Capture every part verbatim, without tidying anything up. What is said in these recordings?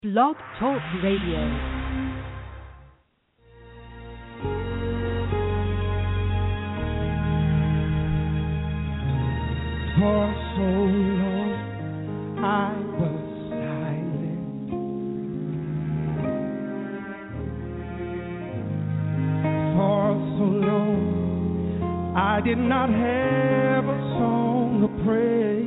Blog Talk Radio. For so long I was silent. For so long I did not have a song of praise.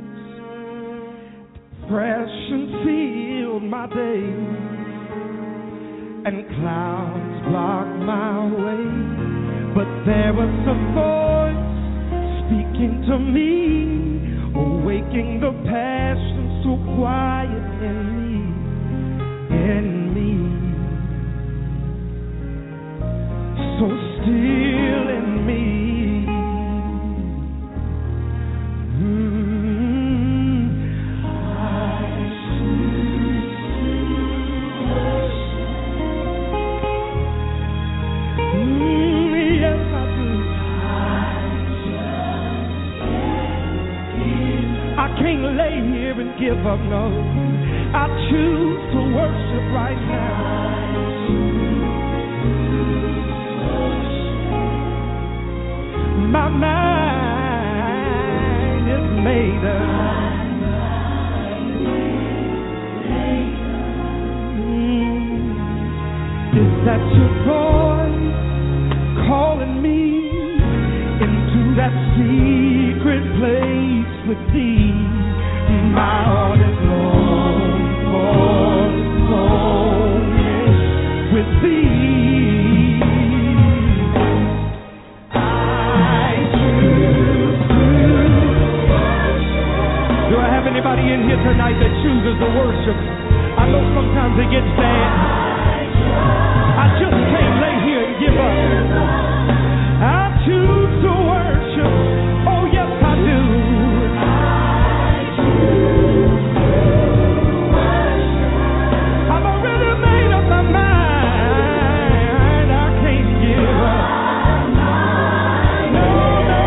Depression filled my days, and clouds blocked my way. But there was a voice speaking to me, awaking the passion so quiet in me, in me, so still in me. Mm. I choose to worship. Mm, yes, I do. I can't lay here and give up, no. I choose to worship right now. My mind is made up. Mm. Is that your voice calling me into that secret place with thee? My heart is long for moment with thee. I choose to worship. Do I have anybody in here tonight that chooses to worship? I know sometimes it gets bad. I just can't lay here and give up. I choose to worship. Oh, yes, I do. I've already made up my mind. I can't give up. No, no.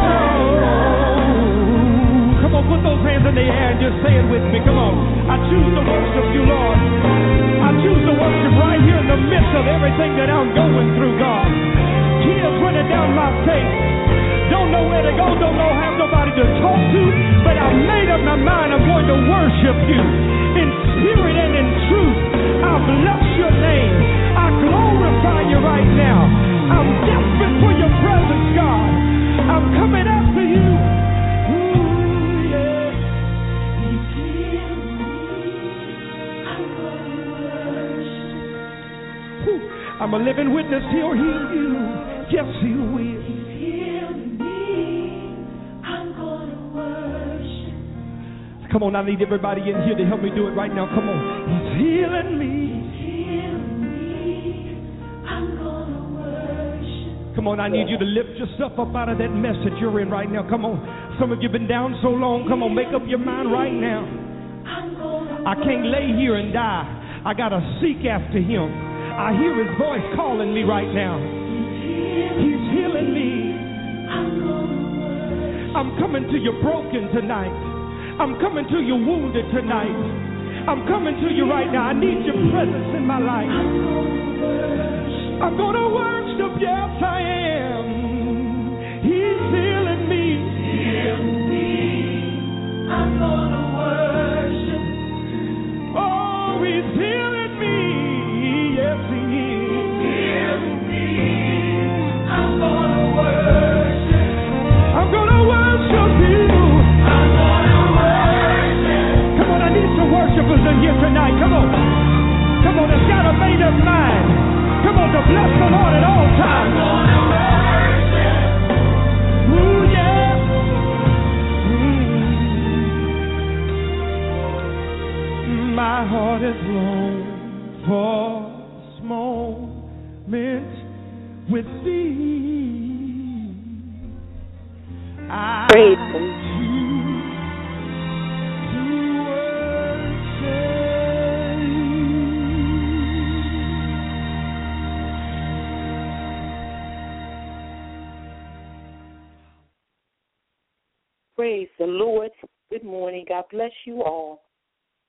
Come on, put those hands in the air and just say it with me. Come on. I choose to worship you, Lord. I choose to worship right here in the midst of everything that I'm going through, God. Tears running down my face. Don't know where to go, don't know have nobody to talk to, but I made up my mind I'm going to worship you in spirit and in truth. I bless your name. I glorify you right now. I'm desperate for your presence, God. I'm coming after you. Ooh, yeah. He's healing me. I'm going to worship. Ooh, I'm a living witness. He'll heal you. Yes, he will. Come on, I need everybody in here to help me do it right now. Come on. He's healing me. He's healing me. I'm gonna worship. Come on, I need you to lift yourself up out of that mess that you're in right now. Come on. Some of you have been down so long. Come on, make up your mind right now. I can't lay here and die. I got to seek after him. I hear his voice calling me right now. He's healing me. I'm coming to you broken tonight. I'm coming to you wounded tonight. I'm coming to you right now. I need your presence in my life. I'm going to worship, yes I am. He's healing me. Healing me. I'm going to worship. Oh, he's healing me. Yes, he is. Healing me. I'm going to worship. I'm going to worship you. I'm going to worshipers in here tonight. Come on. Come on, it's got a made up mind. Come on, to bless the Lord at all times. I'm gonna worship. Ooh, yeah. Mm. My heart is long for this moment with thee. I Praise Praise the Lord. Good morning. God bless you all.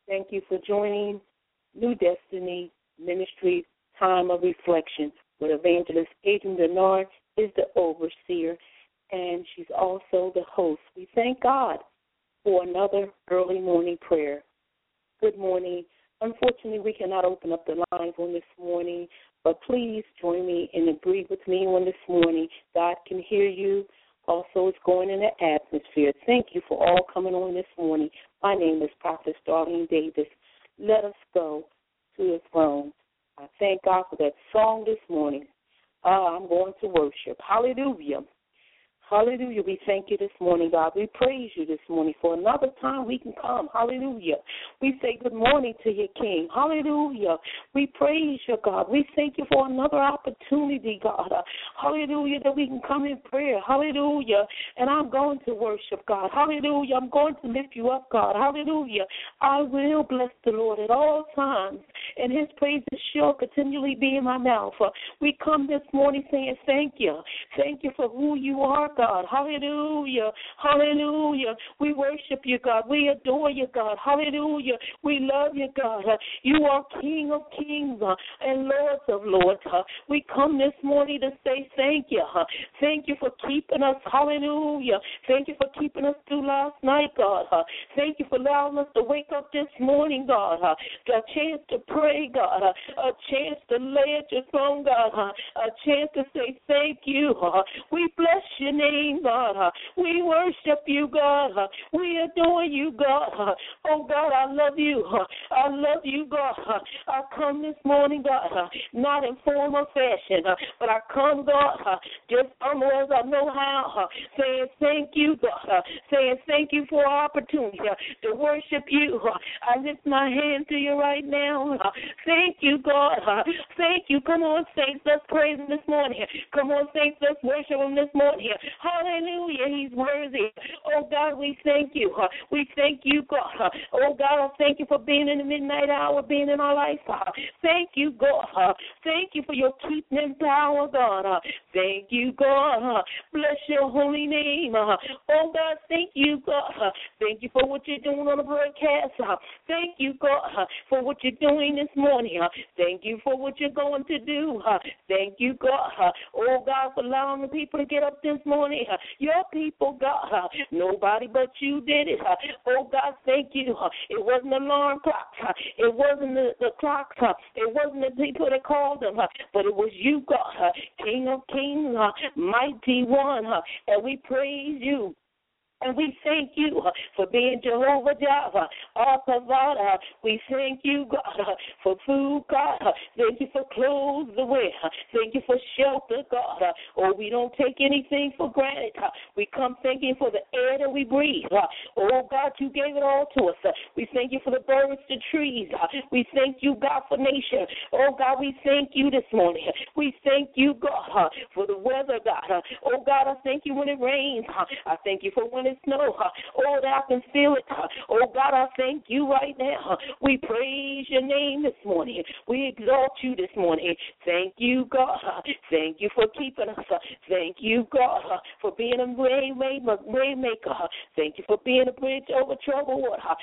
Thank you for joining New Destiny Ministry Time of Reflection, with Evangelist Adrian Bernard is the overseer, and she's also the host. We thank God for another early morning prayer. Good morning. Unfortunately, we cannot open up the lines on this morning, but please join me and agree with me on this morning. God can hear you. Also, it's going in the atmosphere. Thank you for all coming on this morning. My name is Prophet Darlene Davis. Let us go to his throne. I thank God for that song this morning. Uh, I'm going to worship. Hallelujah. Hallelujah. We thank you this morning, God. We praise you this morning for another time we can come. Hallelujah. We say good morning to your King. Hallelujah. We praise you, God. We thank you for another opportunity, God. Uh, hallelujah, that we can come in prayer. Hallelujah. And I'm going to worship, God. Hallelujah. I'm going to lift you up, God. Hallelujah. I will bless the Lord at all times, and his praises shall continually be in my mouth. Uh, we come this morning saying thank you. Thank you for who you are, God. Hallelujah. Hallelujah. We worship you, God. We adore you, God. Hallelujah. We love you, God. Uh, you are King of kings uh, and Lords of lords. Uh, we come this morning to say thank you. Uh, thank you for keeping us. Hallelujah. Thank you for keeping us through last night, God. Uh, thank you for allowing us to wake up this morning, God. Uh, a chance to pray, God. Uh, a chance to lay at your throne, God. Uh, a chance to say thank you. Uh, we bless your name, God. Uh, we worship you, God. Uh, we adore you, God. Uh, oh, God, I love you. Uh, I love you, God. Uh, I come this morning, God, uh, not in form or fashion, uh, but I come, God, uh, just humble as I know how, uh, saying thank you, God, uh, saying thank you for our opportunity uh, to worship you. Uh, I lift my hand to you right now. Uh, thank you, God. Uh, thank you. Come on, saints, let's praise him this morning. Come on, saints, let's worship him this morning. Hallelujah. He's worthy. Oh, God, we thank you. Uh, we thank you, God. Uh, oh, God, I thank you for being in the midnight hour, being in our life. Uh, thank you, God. Uh, thank you for your keeping power, God. Uh, thank you, God. Uh, bless your holy name. Uh, oh, God, thank you, God. Uh, thank you for what you're doing on the broadcast. Uh, thank you, God, uh, for what you're doing this morning. Uh, thank you for what you're going to do. Uh, thank you, God. Uh, oh, God, for allowing the people to get up this morning. Uh, your people, God. Uh, nobody but you did it. Uh, oh, God, thank you. Uh, it wasn't the alarm clock. Uh, it wasn't the, the clock. Uh, it wasn't the people that called them. Uh, but it was you, God, uh, King of kings, uh, mighty one. Uh, and we praise you. And we thank you uh, for being Jehovah Jireh, our provider. We thank you, God, uh, for food, God. Uh, thank you for clothes to wear. Uh, thank you for shelter, God. Uh, oh, we don't take anything for granted. Uh, we come thanking for the air that we breathe. Uh, oh, God, you gave it all to us. Uh, we thank you for the birds, the trees. Uh, we thank you, God, for nation. Oh, God, we thank you this morning. We thank you, God, uh, for the weather, God. Uh, oh, God, I thank you when it rains. Uh, I thank you for when it snow. Uh, oh, that I can feel it. Uh, oh, God, I thank you right now. Uh, we praise your name this morning. We exalt you this morning. Thank you, God. Uh, thank you for keeping us. Uh, thank you, God, uh, for being a way, way, way maker. Uh, thank you for being a bridge over troubled water. Uh,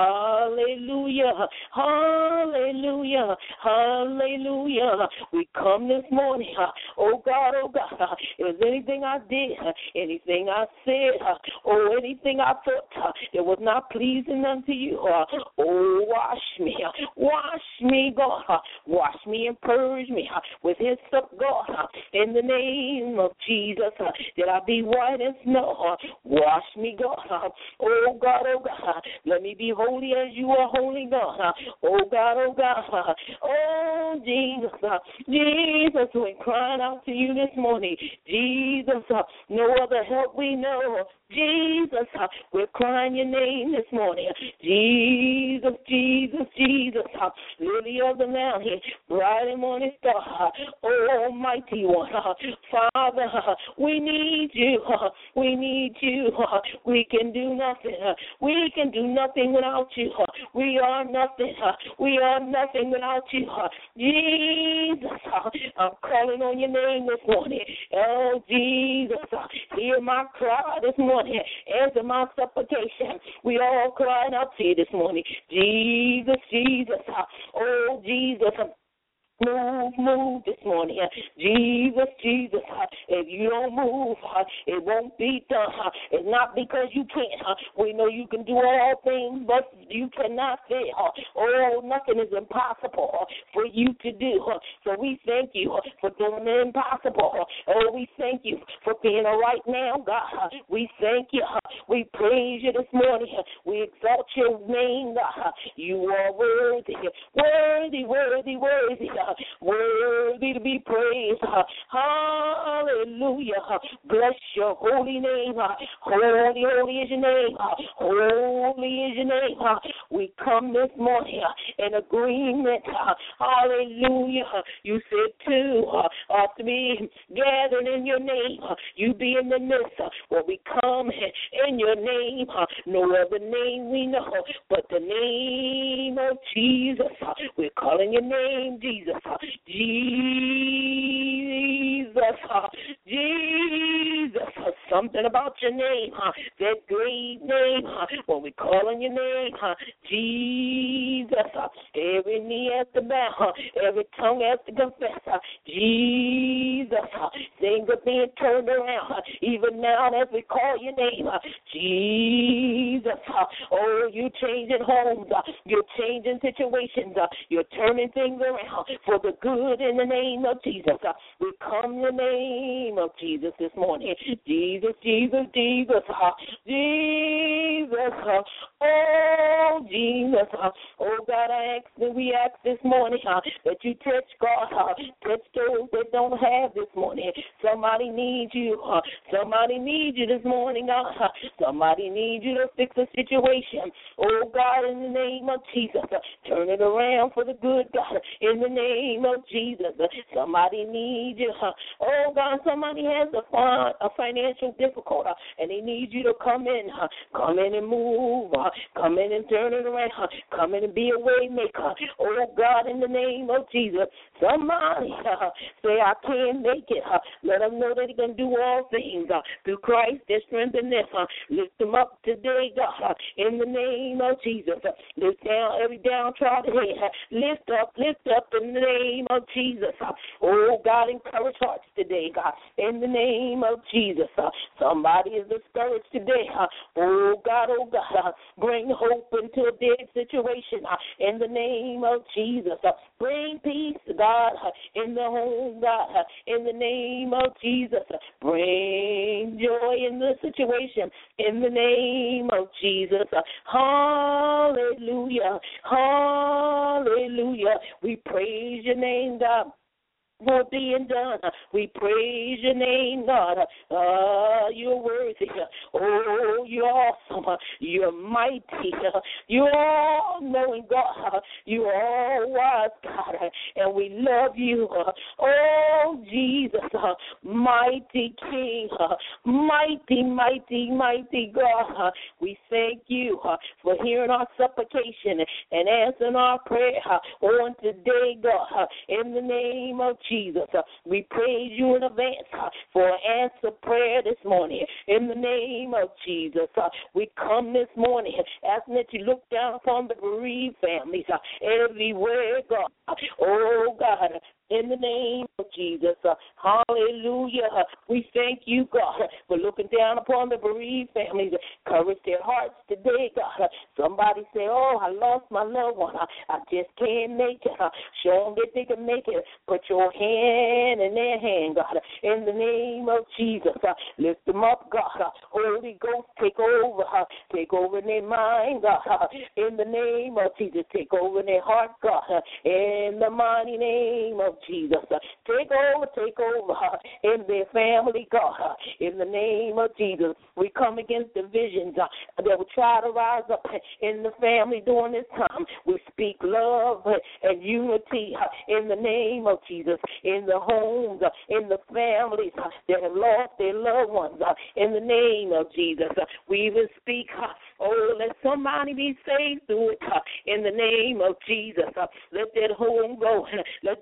hallelujah. Hallelujah. Hallelujah. We come this morning. Uh, oh, God, oh, God. Uh, if there's anything I did, uh, anything I said, uh, or anything I thought uh, that was not pleasing unto you, uh, oh, wash me. Uh, wash me, God. Uh, wash me and purge me uh, with his up, God. Uh, in the name of Jesus, uh, that I be white as snow. Uh, wash me, God. Uh, oh, God, oh, God. Uh, let me be holy as you are holy, God. Uh, oh, God, oh, God. Uh, oh, Jesus. Uh, Jesus, we're crying out to you this morning. Jesus, uh, no other help we know. Jesus, uh, we're crying your name this morning. Jesus, Jesus, Jesus, uh, Lily of the Valley, bright and morning star, oh, Almighty One. Uh, Father, uh, we need you. Uh, we need you. Uh, we can do nothing. Uh, we can do nothing without you. Uh, we are nothing. Uh, we are nothing without you. Uh, Jesus, uh, I'm calling on your name this morning. Oh, Jesus, uh, hear my cry this morning. morning. Answer my supplication. We all crying out to you this morning. Jesus, Jesus. Oh, Jesus. Move, move this morning. Jesus, Jesus. If you don't move, it won't be done. It's not because you can't. We know you can do all things, but you cannot fail. Oh, nothing is impossible for you to do. So we thank you for doing the impossible. Oh, we thank you for being a right now, God. We thank you. We praise you this morning. We exalt your name, God. You are worthy, worthy, worthy, worthy. Worthy to be praised. Hallelujah. Bless your holy name. Holy, holy is your name. Holy is your name. We come this morning in agreement. Hallelujah. You said two ought to be gathered in your name. You be in the midst. Well, we come in your name. No other name we know but the name of Jesus. We're calling your name, Jesus. Jesus, Jesus, something about your name, that great name, when we call on your name, Jesus, every knee has to bow, every tongue has to confess, Jesus, things are being turned around, even now as we call your name, Jesus, oh, you're changing homes, you're changing situations, you're turning things around for the good in the name of Jesus. We come in the name of Jesus this morning. Jesus, Jesus, Jesus, Jesus, oh, Jesus. Oh, God, I ask that we ask this morning that you touch, God, touch those that don't have this morning. Somebody needs you. Somebody needs you this morning, God. Somebody needs you to fix a situation. Oh, God, in the name of Jesus, turn it around for the good, God, in the name of Jesus. Somebody needs you. Oh, God, somebody has a, a financial difficulty, and they need you to come in. Come in and move. Come in and turn it around. Come in and be a way maker. Oh, God, in the name of Jesus. Somebody say, I can't make it. Let them know that he can do all things through Christ that strengthens them. Lift them up today, God, in the name of Jesus. Lift down every downtrodden head. Lift up, lift up in the name of Jesus. Oh, God, encourage hearts today, God, in the name of Jesus. Somebody is discouraged today. Oh, God, oh, God, bring hope into a dead situation in the name of Jesus. Bring peace, God, in the home, God, in the name of Jesus. Bring joy in the situation in the name of Jesus. Hallelujah. Hallelujah. We praise your name, God, for being done. We praise your name, God. Uh, you're worthy. Oh, you're awesome. You're mighty. You're all-knowing, God. You're all-wise, God. And we love you. Oh, Jesus, mighty King, mighty, mighty, mighty God. We thank you for hearing our supplication and answering our prayer on today, God, in the name of Jesus. We praise you in advance for an answer prayer this morning. In the name of Jesus, we come this morning asking that you look down upon the bereaved families everywhere, God. Oh, God, in the name of Jesus. Hallelujah. We thank you, God, for looking down upon the bereaved families. Encourage their hearts today, God. Somebody say, oh, I lost my loved one. I, I just can't make it. Show them that they can make it. Put your hand in their hand, God. In the name of Jesus. Lift them up, God. Holy Ghost, take over. Take over in their mind, God. In the name of Jesus. Take over in their heart, God. In the mighty name of Jesus. Take over, take over in their family, God. In the name of Jesus, we come against divisions uh, that will try to rise up in the family during this time. We speak love and unity uh, in the name of Jesus, in the homes, uh, in the families uh, that have lost their loved ones. Uh, in the name of Jesus, uh, we even speak, uh, oh, let somebody be saved through it. Uh, in the name of Jesus, uh, let that home go. Let them begin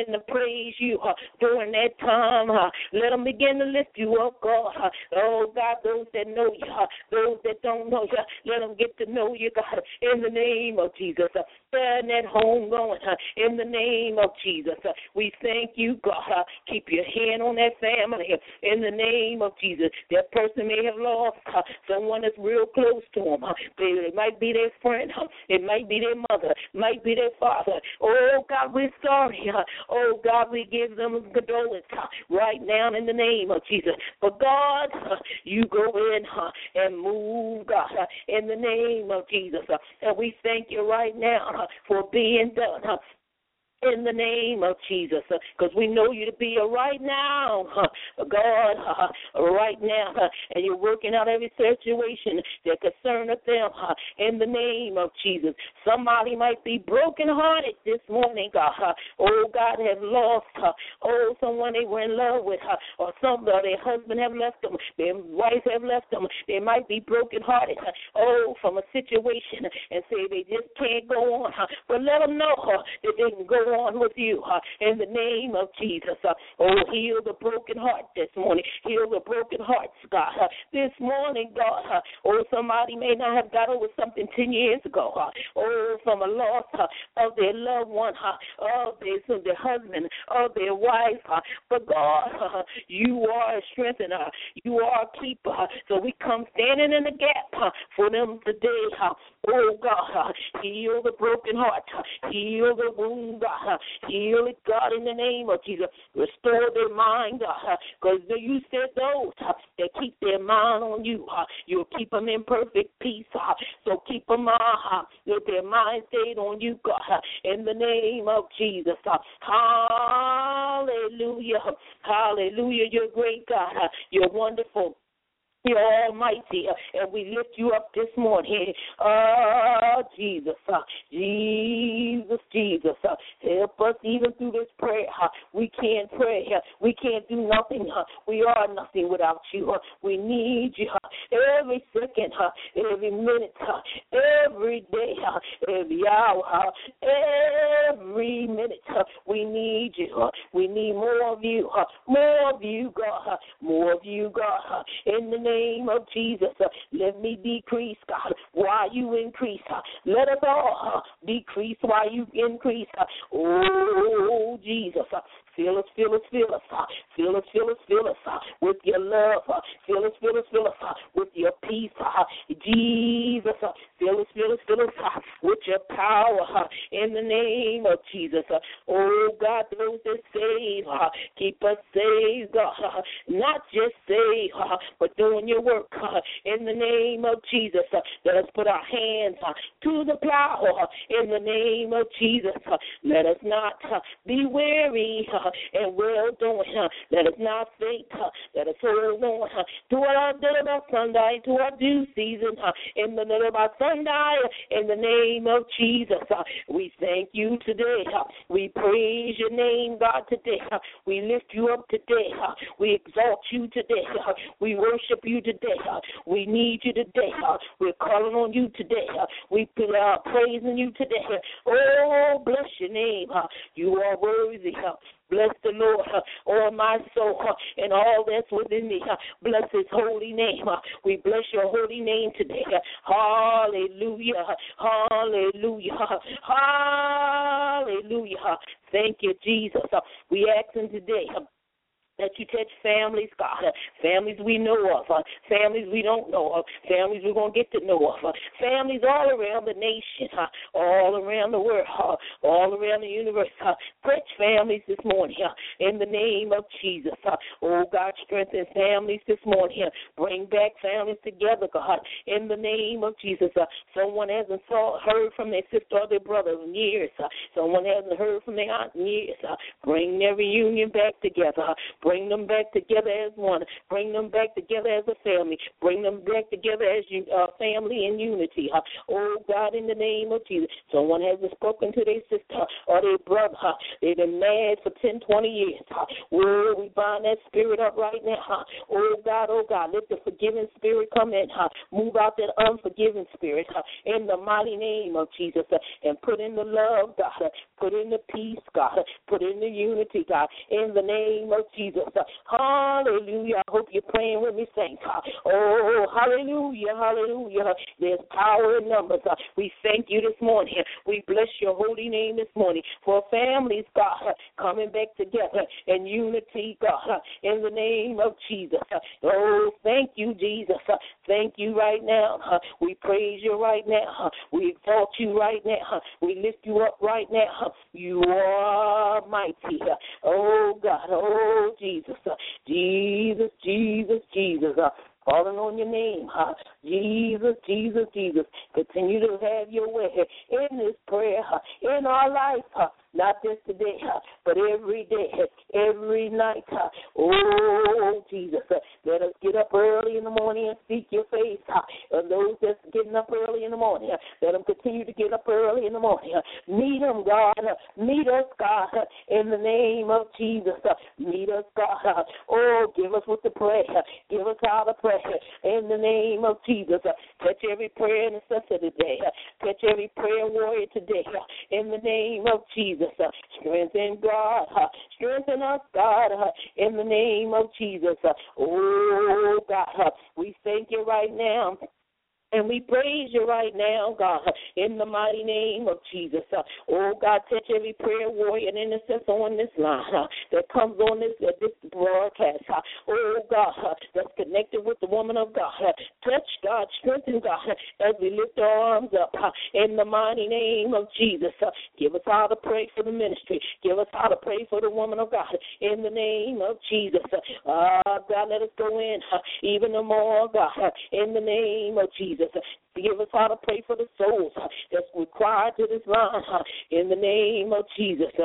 begin to praise you uh, during that time. Uh, let them begin to lift you up, God. Uh, oh, God, those that know you, uh, those that don't know you, let them get to know you, God, in the name of Jesus. Uh, turn that home going uh, in the name of Jesus. Uh, we thank you, God. Uh, keep your hand on that family uh, in the name of Jesus. That person may have lost uh, someone that's real close to them. Uh, it might be their friend. Uh, it might be their mother. It might be their father. Oh, God, we're sorry. Uh, oh, God, we give them condolence uh, right now in the name of Jesus. But, God, uh, you go in uh, and move, God, uh, in the name of Jesus. Uh, and we thank you right now uh, for being done. Uh, in the name of Jesus, because uh, we know you to be a right now, uh, God, uh, right now, uh, and you're working out every situation that concerneth them uh, in the name of Jesus. Somebody might be brokenhearted this morning, God. Uh, oh, God, have lost, uh, oh, someone they were in love with, uh, or somebody, their husband have left them, their wife have left them. They might be brokenhearted, uh, oh, from a situation and say they just can't go on. Uh, but let them know uh, that they can go on with you uh, in the name of Jesus. Uh, oh, heal the broken heart this morning. Heal the broken hearts, God. Uh, this morning, God. Uh, oh, somebody may not have got over something ten years ago. Uh, oh, from a loss uh, of their loved one, uh, of their, of their husband, of their wife. Uh, but God, uh, you are a strengthener. You are a keeper. Uh, so we come standing in the gap uh, for them today. Uh, oh, God, uh, heal the broken heart. Uh, heal the wound, God. Uh, heal it, God, in the name of Jesus. Restore their mind, God, because uh, you said those uh, that keep their mind on you, uh, you'll keep them in perfect peace. Uh, so keep them uh, with their mind stayed on you, God, uh, in the name of Jesus. Uh, hallelujah. Hallelujah. You're great, God. Uh, you're wonderful. You're almighty, uh, and we lift you up this morning. Oh, Jesus, uh, Jesus, Jesus, uh, help us even through this prayer. Uh, we can't pray. Uh, we can't do nothing. Uh, we are nothing without you. Uh, we need you uh, every second, uh, every minute, uh, every day, uh, every hour, uh, every minute. Uh, we need you. Uh, we need more of you. Uh, more of you, God. Uh, more of you, God. Uh, in the name name of Jesus, uh, let me decrease, God, while you increase. Uh, let us all uh, decrease while you increase. Uh, oh, Jesus, uh, fill us, fill us, fill us, uh, fill us, fill us, fill us uh, with your love. Uh, fill us, fill us, fill us uh, with your peace. Uh, Jesus, uh, fill us, fill us, fill us uh, with your power. Uh, in the name of Jesus. Uh, oh, God, those that save, uh, keep us saved, God. Uh, not just saved, uh, but doing your work uh, in the name of Jesus. Uh, let us put our hands uh, to the plow uh, in the name of Jesus. Uh, let us not uh, be weary uh, and well doing. Uh, let us not faint. Uh, let us hold on uh, to our day about Sunday, to our due season uh, in the day about Sunday in the name of Jesus. Uh, we thank you today. Uh, we praise your name, God, today. Uh, we lift you up today. Uh, we exalt you today. Uh, we worship you today. Uh, we need you today. Uh, we're calling on you today. Uh, we put our praising you today. Uh, oh, bless your name. Uh, you are worthy. Uh, Bless the Lord, uh, all my soul, uh, and all that's within me. Uh, bless his holy name. Uh, we bless your holy name today. Uh, hallelujah. Hallelujah. Hallelujah. Thank you, Jesus. Uh, we ask him today. Uh, that you touch families, God, uh, families we know of, uh, families we don't know of, families we're going to get to know of, uh, families all around the nation, uh, all around the world, uh, all around the universe. Uh, touch families this morning uh, in the name of Jesus. Uh, oh, God, strengthen families this morning. Uh, bring back families together, God, in the name of Jesus. Uh, someone hasn't saw, heard from their sister or their brother in years. Uh, someone hasn't heard from their aunt in years. Uh, bring their reunion back together. Uh, Bring them back together as one. Bring them back together as a family. Bring them back together as you, uh, family in unity. Uh, oh, God, in the name of Jesus. Someone hasn't spoken to their sister or their brother. Uh, they've been mad for ten, twenty years. Uh, oh, we bind that spirit up right now. Uh, oh, God, oh, God, let the forgiving spirit come in. Uh, move out that unforgiving spirit uh, in the mighty name of Jesus uh, and put in the love, God. Uh, put Put in the peace, God. Put in the unity, God, in the name of Jesus. Hallelujah. I hope you're praying with me, saints. Oh, hallelujah, hallelujah. There's power in numbers. We thank you this morning. We bless your holy name this morning for families, God, coming back together in unity, God, in the name of Jesus. Oh, thank you, Jesus. Thank you right now. We praise you right now. We exalt you right now. We lift you up right now. You are mighty. Oh, God. Oh, Jesus. Jesus, Jesus, Jesus. Calling on your name, huh? Jesus, Jesus, Jesus. Continue to have your way in this prayer, huh? In our life, huh? Not just today, huh? But every day, every night. Huh? Oh, Jesus, huh? Let us get up early in the morning and seek your face. Huh? And those that's getting up early in the morning, huh? Let them continue to get up early in the morning. Huh? Meet them, God. Huh? Meet us, God, huh? In the name of Jesus. Huh? Meet us, God. Huh? Oh, give us what to pray. Huh? Give us how to pray. In the name of Jesus, uh, touch every prayer intercessor today. Uh, touch every prayer warrior today. Uh, in the name of Jesus, uh, strengthen God. Uh, strengthen us, God. Uh, in the name of Jesus. Uh, oh, God, uh, we thank you right now. And we praise you right now, God, in the mighty name of Jesus. Uh, oh, God, touch every prayer warrior and intercessor on this line uh, that comes on this uh, this broadcast. Uh, oh, God, uh, that's connected with the woman of God. Uh, touch, God, strengthen, God, uh, as we lift our arms up uh, in the mighty name of Jesus. Uh, give us how to pray for the ministry. Give us how to pray for the woman of God in the name of Jesus. Uh, God, let us go in uh, even more, God, uh, in the name of Jesus. Give us how to pray for the souls uh, that's required to this line uh, in the name of Jesus. Uh,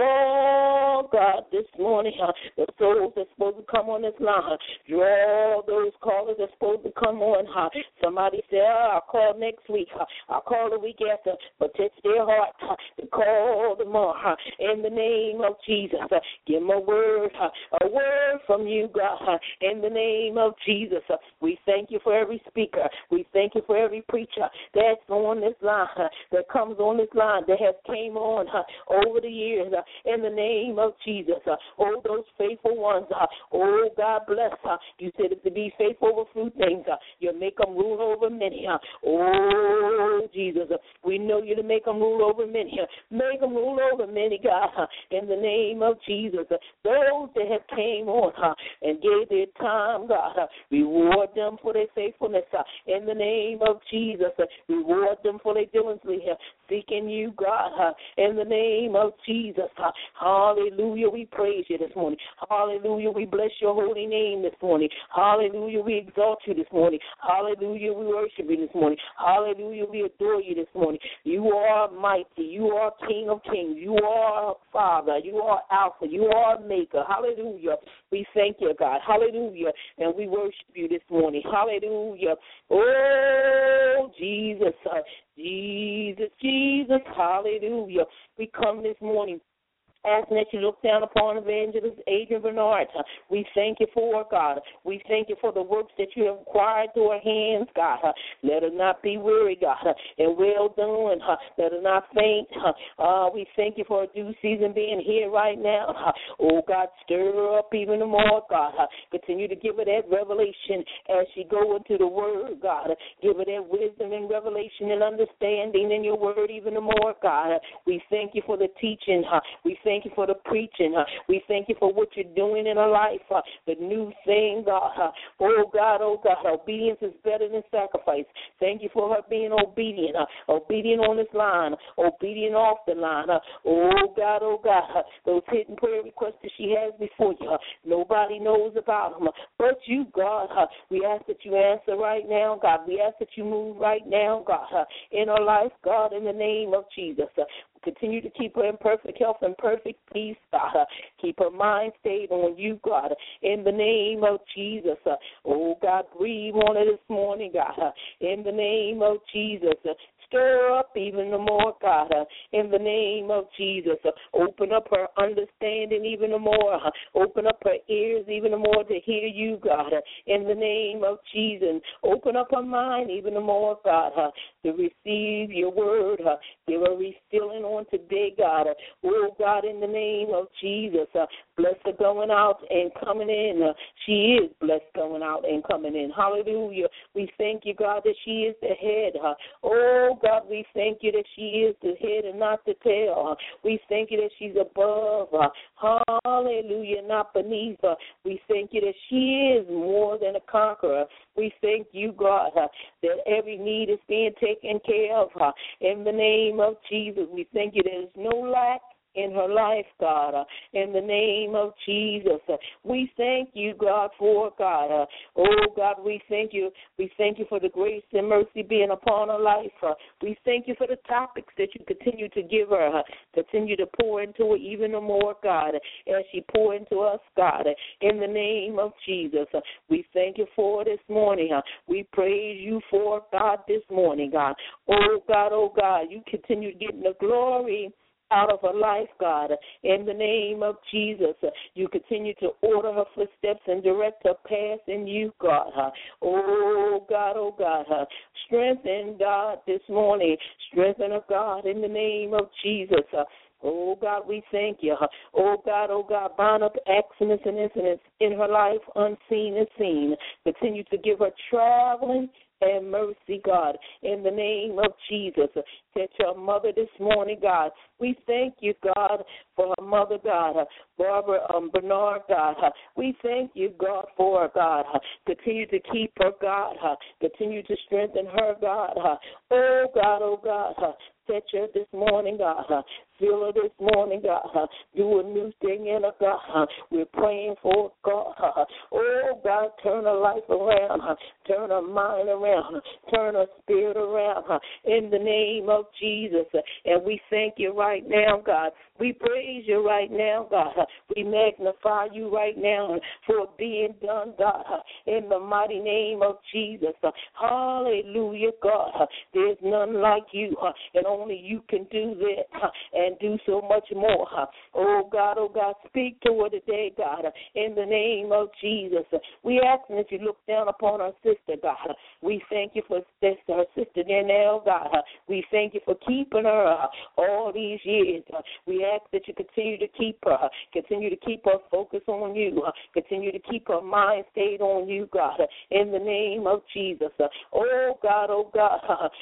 draw, God, this morning uh, the souls that's supposed to come on this line. Uh, draw those callers that's supposed to come on. Uh, somebody said, oh, I'll call next week. Uh, I'll call the week after. But touch their heart uh, to call them more uh, in the name of Jesus. Uh, give them a word, uh, a word from you, God, uh, in the name of Jesus. Uh, we thank you for every speaker. We thank you for every preacher that's on this line, uh, that comes on this line, that has came on uh, over the years uh, in the name of Jesus. Uh, oh, those faithful ones. Uh, oh, God bless. Uh, you said if to be faithful over few things, uh, you'll make them rule over many. Uh, oh, Jesus. Uh, we know you to make them rule over many. Uh, make them rule over many, God, uh, in the name of Jesus. Uh, those that have came on uh, and gave their time, God, uh, reward them for their faithfulness. Uh, in the name of Jesus, uh, reward them for their diligently uh, seeking you, God, uh, in the name of Jesus. Uh, hallelujah, we praise you this morning. Hallelujah, we bless your holy name this morning. Hallelujah, we exalt you this morning. Hallelujah, we worship you this morning. Hallelujah, we adore you this morning. You are mighty. You are King of kings. You are Father. You are Alpha. You are Maker. Hallelujah. We thank you, God. Hallelujah. And we worship you this morning. Hallelujah. Oh, Jesus. Uh, Jesus, Jesus. Hallelujah. We come this morning asking that you look down upon Evangelist Adrian Bernard. Uh, we thank you for, God. We thank you for the works that you have acquired through our hands, God. Uh, let us not be weary, God, uh, and well done. Uh, let us not faint. Uh, uh, we thank you for a due season being here right now. Uh, oh, God, stir up even more, God. Uh, continue to give her that revelation as she go into the word, God. Uh, give her that wisdom and revelation and understanding in your word even more, God. Uh, we thank you for the teaching. Uh, we thank Thank you for the preaching. Uh, we thank you for what you're doing in our life. Uh, the new thing, God. Uh, oh, God, oh, God. Obedience is better than sacrifice. Thank you for her being obedient. Uh, obedient on this line. Obedient off the line. Uh, oh, God, oh, God. Uh, those hidden prayer requests that she has before you. Uh, nobody knows about them. Uh, but you, God. Uh, we ask that you answer right now, God. We ask that you move right now, God. Uh, in our life, God, in the name of Jesus. Uh, Continue to keep her in perfect health and perfect peace, God. Keep her mind stayed on you, God, in the name of Jesus. Oh, God, breathe on her this morning, God, in the name of Jesus. Stir up even more, God, in the name of Jesus. Open up her understanding even more. Open up her ears even more to hear you, God, in the name of Jesus. Open up her mind even more, God, to receive your word. Uh, give her refilling on today, God. Uh, oh, God, in the name of Jesus, uh, bless her going out and coming in. Uh, she is blessed going out and coming in. Hallelujah. We thank you, God, that she is the head. Uh, oh, God, we thank you that she is the head and not the tail. Uh, we thank you that she's above. Uh, hallelujah, not beneath. Uh, we thank you that she is more than a conqueror. We thank you, God, uh, that every need is being taken care of. Uh, in the name of Jesus, we thank you there's no lack in her life, God, uh, in the name of Jesus. Uh, we thank you, God, for God. Uh, oh, God, we thank you. We thank you for the grace and mercy being upon her life. Uh, we thank you for the topics that you continue to give her. Uh, continue to pour into her even more, God, as she pour into us, God, uh, in the name of Jesus. Uh, we thank you for this morning. Uh, we praise you for, God, this morning, God. Oh, God, oh, God, you continue getting the glory out of her life, God, in the name of Jesus. You continue to order her footsteps and direct her path in you, God. Oh, God, oh, God. Strengthen, God, this morning. Strengthen her, God, in the name of Jesus. Oh, God, we thank you. Oh, God, oh, God, bind up accidents and incidents in her life, unseen and seen. Continue to give her traveling and mercy, God, in the name of Jesus. Touch your mother this morning, God. We thank you, God, for her mother, God, Barbara um, Bernard, God. We thank you, God, for her, God. Continue to keep her, God. Continue to strengthen her, God. Oh, God, oh, God. Touch her this morning, God. Fill her this morning, God. Do a new thing in her, God. We're praying for God. Oh, God, turn her life around. Turn her mind around. Turn her spirit around. In the name of Jesus. And we thank you right now, God. We praise you right now, God. We magnify you right now for being done, God. In the mighty name of Jesus. Hallelujah, God. There's none like you, and only you can do that and do so much more. Oh, God, oh, God, speak to her today, God, in the name of Jesus. We ask that you look down upon our sister, God. We thank you for sister, her sister Danielle, God. We thank you for keeping her all these years. We ask that you continue to keep her, continue to keep her focused on you, continue to keep her mind stayed on you, God, in the name of Jesus. Oh, God, oh, God,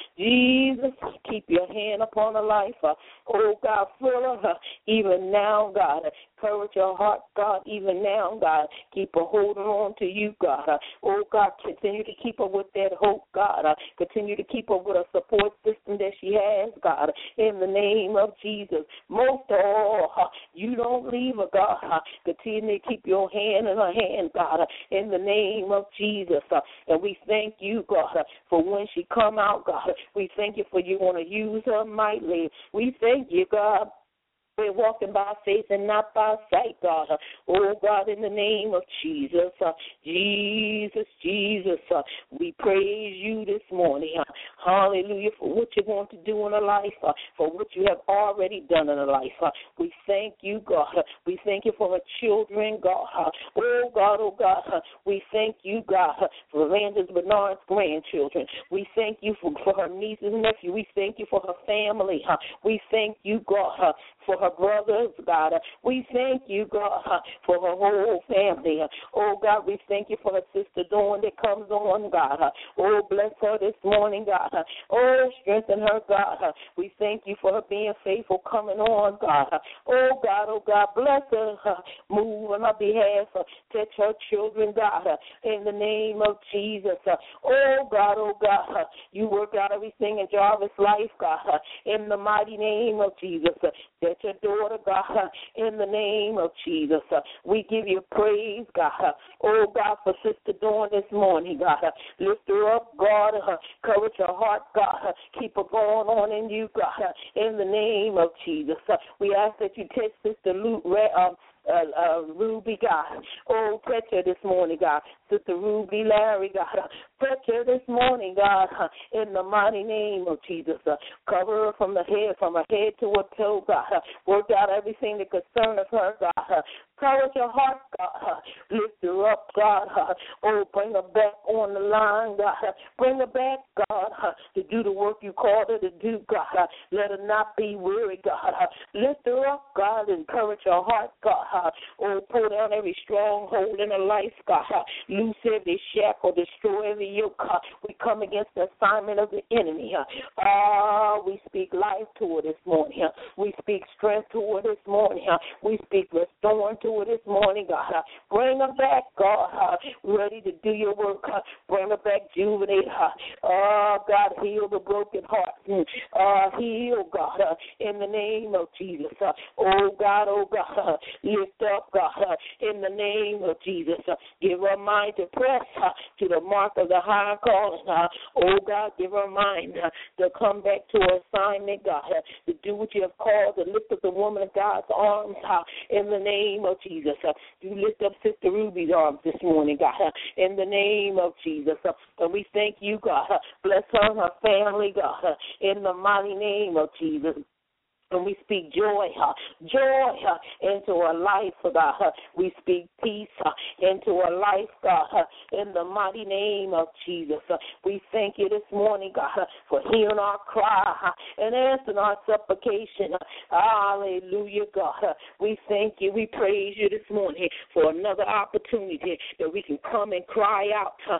Jesus, keep your hand upon her life. Oh, God, fill her even now, God. Courage her heart, God, even now, God. Keep her holding on to you, God. Oh, God, continue to keep her with that hope, God. Continue to keep her with a support system that she has, God, in the name of Jesus. Most of all, you don't leave her, God. Continue to keep your hand in her hand, God, in the name of Jesus. And we thank you, God, for when she come out, God. We thank you for you want to use her mightily. We thank you, God. We're walking by faith and not by sight, God. Oh, God, in the name of Jesus, uh, Jesus, Jesus, uh, we praise you this morning. Uh, hallelujah, for what you're going to do in her life, uh, for what you have already done in her life. Uh, we thank you, God. Uh, we thank you for her children, God. Uh, oh, God, oh, God, uh, we thank you, God, uh, for Evangelist Bernard's grandchildren. We thank you for, for her nieces and nephews. We thank you for her family. Uh, we thank you, God, uh, for her brothers, God. We thank you, God, for her whole family. Oh, God, we thank you for her sister Dawn that comes on, God. Oh, bless her this morning, God. Oh, strengthen her, God. We thank you for her being faithful coming on, God. Oh, God, oh, God, bless her. Move on her behalf. Touch her children, God, in the name of Jesus. Oh, God, oh, God, you work out everything in Jarvis' life, God, in the mighty name of Jesus. Touch your daughter, God, in the name of Jesus. We give you praise, God. Oh, God, for Sister Dawn this morning, God. Lift her up, God. Courage her heart, God. Keep her going on in you, God, in the name of Jesus. We ask that you touch Sister Luke, um, Uh, uh, Ruby, God. Oh, touch her this morning, God. Sister Ruby Larry, God. Touch her this morning, God, in the mighty name of Jesus. Uh, cover her from the head, from her head to her toe, God. Uh, work out everything that concerns her, God. Uh, courage her heart, God. Lift her up, God. Oh, bring her back on the line, God. Bring her back, God, to do the work you called her to do, God. Let her not be weary, God. Lift her up, God. Encourage her heart, God. Oh, pull down every stronghold in her life, God. Loose every shackle, destroy every yoke. We come against the assignment of the enemy. Ah, uh, we speak life to her this morning. We speak strength to her this morning. We speak restoring to her this morning, God. Bring her back, God. Ready to do your work. Bring her back, juvenate her. Oh, God, heal the broken heart. Uh, heal, God, in the name of Jesus. Oh, God, oh, God, lift up, God, in the name of Jesus. Give her a mind to press to the mark of the high calling. Oh, God, give her a mind to come back to her assignment, God, to do what you have called, to lift up the woman of God's arms in the name of Jesus. You lift up Sister Ruby's arms this morning, God, in the name of Jesus. And we thank you, God. Bless her and her family, God, in the mighty name of Jesus. And we speak joy, uh, joy uh, into our life, God. Uh, we speak peace uh, into our life, God, uh, in the mighty name of Jesus. Uh, we thank you this morning, God, uh, for hearing our cry uh, and answering our supplication. Uh, hallelujah, God. Uh, we thank you. We praise you this morning for another opportunity that we can come and cry out. Uh,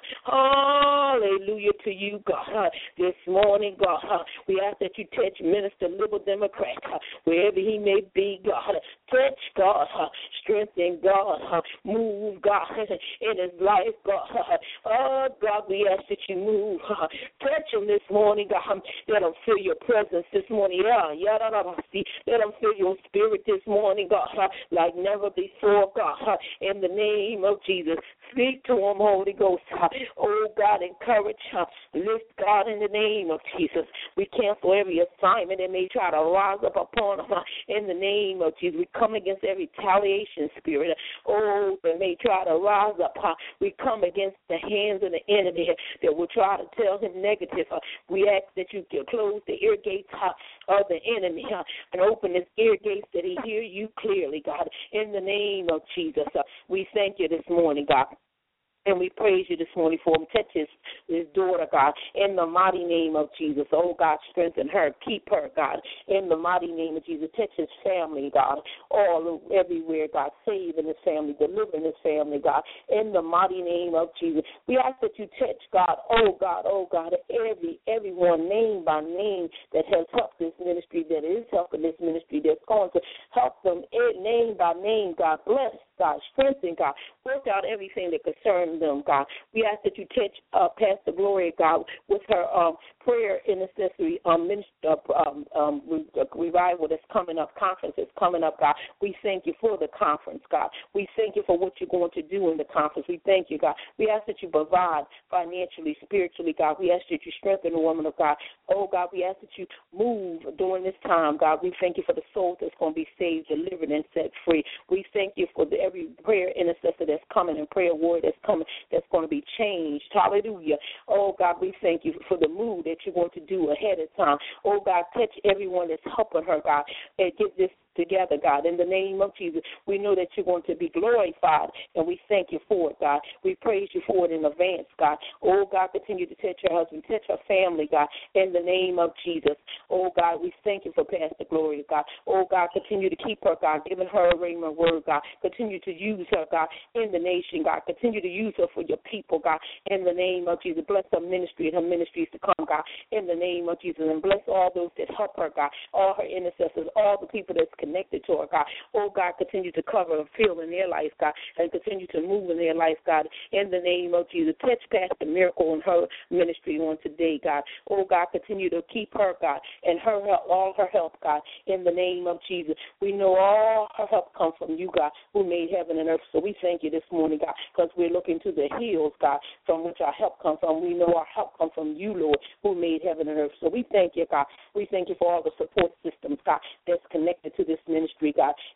hallelujah to you, God. Uh, this morning, God, uh, we ask that you touch Minister Liberal Democrat. Uh, wherever he may be, God, touch, God, uh, strengthen, God, uh, move, God, in his life, God. Uh, oh, God, we ask that you move. Uh, touch him this morning, God. Let him feel your presence this morning. Yeah, yeah, da, da, da, see. Let him feel your spirit this morning, God, uh, like never before, God, uh, in the name of Jesus. Speak to him, Holy Ghost. Uh, oh, God, encourage, uh, lift, God, in the name of Jesus. We cancel every assignment that may try to rise up upon them uh, in the name of Jesus. We come against every retaliation spirit. Oh, that may try to rise up. Uh, we come against the hands of the enemy that will try to tell him negative. Uh, we ask that you can close the ear gates uh, of the enemy uh, and open his ear gates that he hear you clearly, God, in the name of Jesus. Uh, we thank you this morning, God. And we praise you this morning for him. Touch his, his daughter, God, in the mighty name of Jesus. Oh, God, strengthen her. Keep her, God, in the mighty name of Jesus. Touch his family, God, all everywhere, God. Saving his family, delivering his family, God, in the mighty name of Jesus. We ask that you touch, God, oh, God, oh, God, every everyone, name by name, that has helped this ministry, that is helping this ministry, that's going to help them name by name, God. Bless, God. Strengthen, God. Work out everything that concerns them, God. We ask that you touch uh, Pastor Gloria, God, with her um, prayer intercessory um, ministry, uh, um, um, revival that's coming up, conference that's coming up, God. We thank you for the conference, God. We thank you for what you're going to do in the conference. We thank you, God. We ask that you provide financially, spiritually, God. We ask that you strengthen the woman of God. Oh, God, we ask that you move during this time, God. We thank you for the souls that's going to be saved, delivered, and set free. We thank you for the, every prayer intercessor that's coming and prayer word that's coming that's going to be changed. Hallelujah. Oh, God, we thank you for the move that you're going to do ahead of time. Oh, God, touch everyone that's helping her, God, and get this together, God, in the name of Jesus. We know that you're going to be glorified, and we thank you for it, God. We praise you for it in advance, God. Oh, God, continue to touch her husband, touch her family, God, in the name of Jesus. Oh, God, we thank you for Pastor Gloria, God. Oh, God, continue to keep her, God, giving her a rhema word, God. Continue to use her, God, in the nation, God. Continue to use her for your people, God, in the name of Jesus. Bless her ministry and her ministries to come, God, in the name of Jesus. And bless all those that help her, God, all her intercessors, all the people that's connected to her, God. Oh, God, continue to cover and fill in their life, God, and continue to move in their life, God, in the name of Jesus. Touch Pastor Miracle and her ministry on today, God. Oh, God, continue to keep her, God, and her help, all her help, God, in the name of Jesus. We know all her help comes from you, God, who made heaven and earth. So we thank you this morning, God, because we're looking to the hills, God, from which our help comes from. We know our help comes from you, Lord, who made heaven and earth. So we thank you, God. We thank you for all the support systems, God, that's connected to this ministry, God,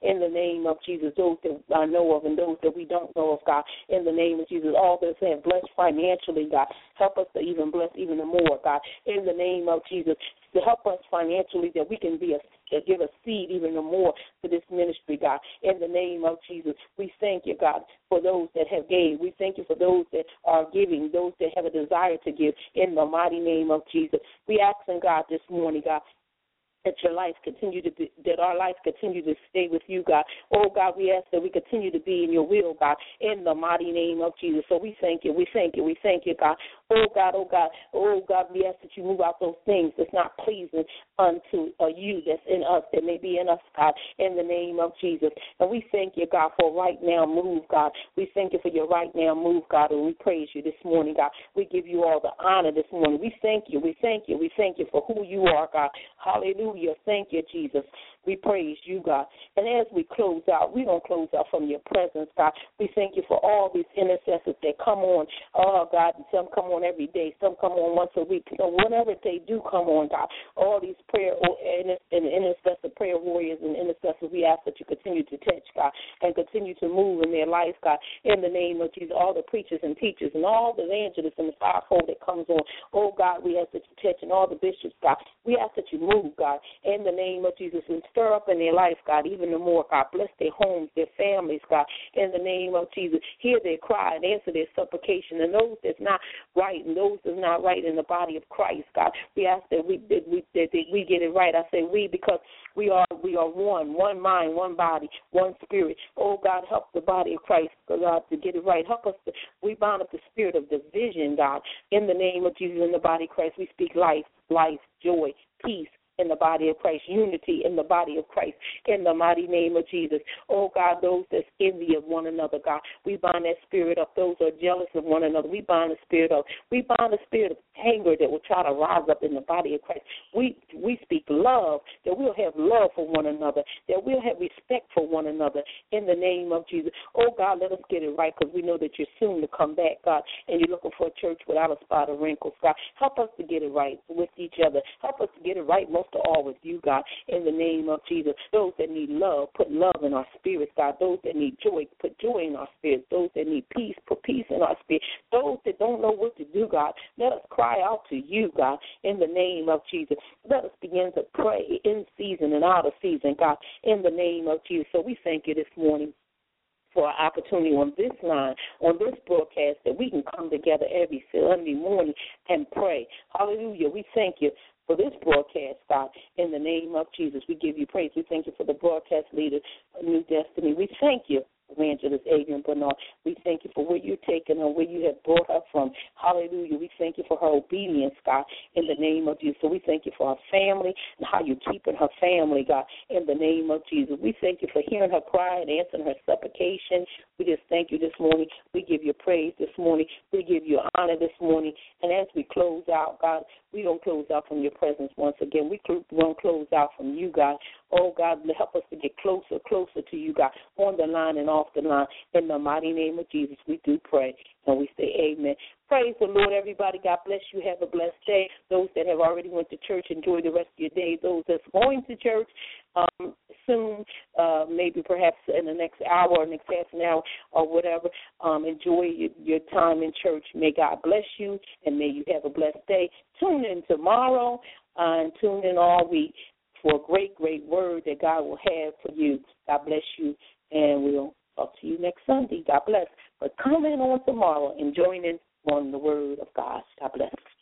in the name of Jesus, those that I know of and those that we don't know of, God, in the name of Jesus, all that have blessed financially, God, help us to even bless even more, God, in the name of Jesus, to help us financially that we can be a give a seed even more to this ministry, God. In the name of Jesus, we thank you, God, for those that have gave. We thank you for those that are giving, those that have a desire to give. In the mighty name of Jesus, we ask in God this morning, God, that your life continue to be, that our life continue to stay with you, God. Oh, God, we ask that we continue to be in your will, God, in the mighty name of Jesus. So we thank you, we thank you, we thank you, God. Oh, God, oh, God, oh, God, we ask that you move out those things that's not pleasing unto uh, you that's in us, that may be in us, God, in the name of Jesus. And we thank you, God, for right now move, God. We thank you for your right now move, God, and we praise you this morning, God. We give you all the honor this morning. We thank you, we thank you, we thank you for who you are, God. Hallelujah. Thank you, Jesus. We praise you, God. And as we close out, we don't close out from your presence, God. We thank you for all these intercessors that come on. Oh, God, some come on every day. Some come on once a week. So whenever they do come on, God, all these prayer and intercessor prayer warriors and intercessors, we ask that you continue to touch, God, and continue to move in their life, God, in the name of Jesus. All the preachers and teachers and all the evangelists and the fivefold that comes on, oh, God, we ask that you touch, and all the bishops, God, we ask that you move, God, in the name of Jesus, and stir up in their life, God, even the more, God. Bless their homes, their families, God, in the name of Jesus. Hear their cry and answer their supplication. And those that's not right and those that's not right in the body of Christ, God, we ask that we that we that, that we get it right. I say we because we are we are one, one mind, one body, one spirit. Oh, God, help the body of Christ, God, to get it right. Help us to, we bind up the spirit of division, God, in the name of Jesus in the body of Christ. We speak life, life, joy, peace, in the body of Christ, unity in the body of Christ, in the mighty name of Jesus. Oh, God, those that's envy of one another, God, we bind that spirit up. Those who are jealous of one another, we bind the spirit up. We bind the spirit of anger that will try to rise up in the body of Christ. We we speak love, that we'll have love for one another, that we'll have respect for one another in the name of Jesus. Oh, God, let us get it right because we know that you're soon to come back, God, and you're looking for a church without a spot or wrinkles, God. Help us to get it right with each other. Help us to get it right most to all with you, God, in the name of Jesus. Those that need love, put love in our spirits, God. Those that need joy, put joy in our spirits. Those that need peace, put peace in our spirit. Those that don't know what to do, God, let us cry out to you, God, in the name of Jesus. Let us begin to pray in season and out of season, God, in the name of Jesus. So we thank you this morning for our opportunity on this line, on this broadcast, that we can come together every Sunday morning and pray. Hallelujah. We thank you for this broadcast, God, in the name of Jesus. We give you praise. We thank you for the broadcast leader, New Destiny. We thank you, Evangelist Adrian Bernard. We thank you for where you're taking her, where you have brought her from. Hallelujah. We thank you for her obedience, God, in the name of Jesus. So we thank you for her family and how you're keeping her family, God, in the name of Jesus. We thank you for hearing her cry and answering her supplication. We just thank you this morning. We give you praise this morning. We give you honor this morning. And as we close out, God, we don't close out from your presence once again. We won't close out from you, God. Oh, God, help us to get closer, closer to you, God, on the line and off the line. In the mighty name of Jesus, we do pray, and we say amen. Praise the Lord, everybody. God bless you. Have a blessed day. Those that have already went to church, enjoy the rest of your day. Those that's going to church um, soon, uh, maybe perhaps in the next hour or next half an hour or whatever, um, enjoy your, your time in church. May God bless you, and may you have a blessed day. Tune in tomorrow uh, and tune in all week for a great, great word that God will have for you. God bless you, and we'll talk to you next Sunday. God bless. But come in on tomorrow and join in on the word of God. God bless.